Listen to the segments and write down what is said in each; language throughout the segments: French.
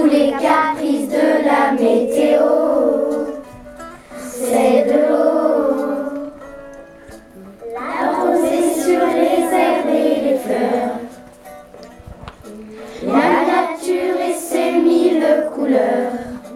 les caprices de la météo. C'est de l'eau. L'arroser sur les herbes et les fleurs. La nature et ses mille couleurs.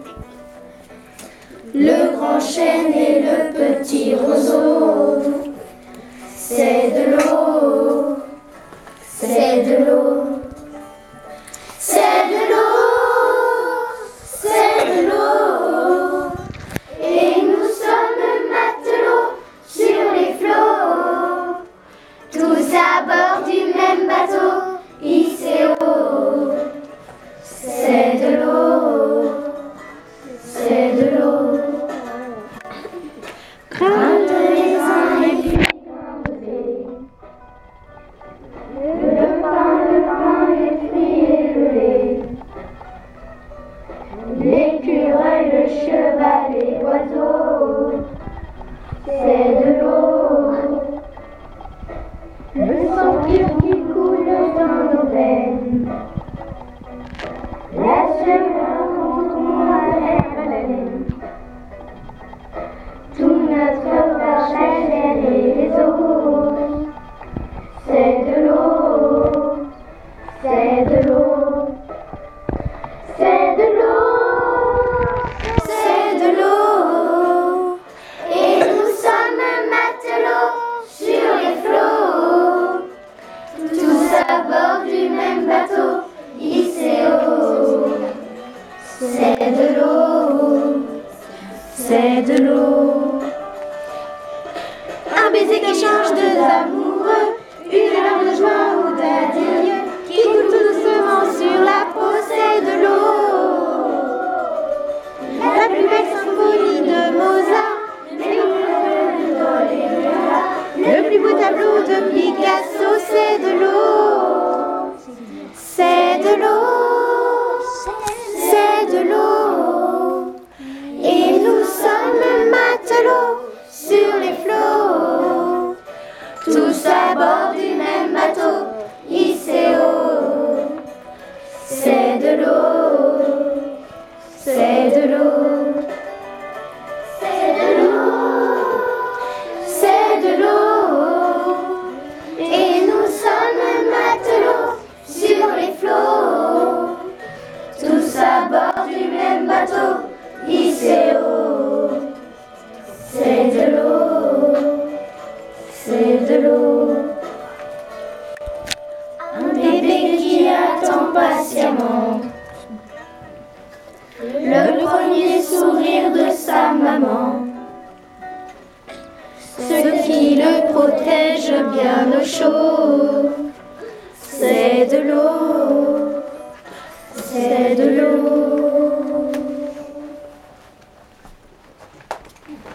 Le grand chêne et le petit roseau. C'est de l'eau. C'est de l'eau. C'est de l'eau. C'est de l'eau. Et nous sommes matelots sur les flots. Tous à bord du même bateau, hissés haut. C'est de l'eau. C'est de l'eau. Grain de raisin et du pain de blé. Le pain, les fruits et le lait. L'écureuil, le cheval et l'oiseau. C'est de l'eau. Le sang pur qui coule dans nos veines. La chaleur quand on a haleine. Tout notre corps, la chair et les os. C'est de l'eau. C'est de l'eau. C'est de l'eau. C'est de l'eau. Et nous sommes matelots sur les flots. Tous à bord du même bateau, hissés haut. C'est de l'eau. C'est de l'eau. Un baiser qui change de l'amoureux, une larme de joie ou d'adieu qui coule tout doucement sur la peau, c'est de l'eau. La plus belle symphonie de Mozart, le plus beau tableau de Picasso, c'est de l'eau. C'est de l'eau. C'est de l'eau. Et nous sommes matelots sur les flots. Tous à bord du même bateau, hissés haut. C'est de l'eau. C'est de l'eau. C'est de l'eau. C'est de l'eau. Et nous sommes matelots sur les flots. Tous à bord du même bateau, hissés haut. C'est de l'eau. C'est de l'eau. Un bébé qui attend patiemment le premier sourire de sa maman. Ce qui le protège bien au chaud. C'est de l'eau. C'est de l'eau.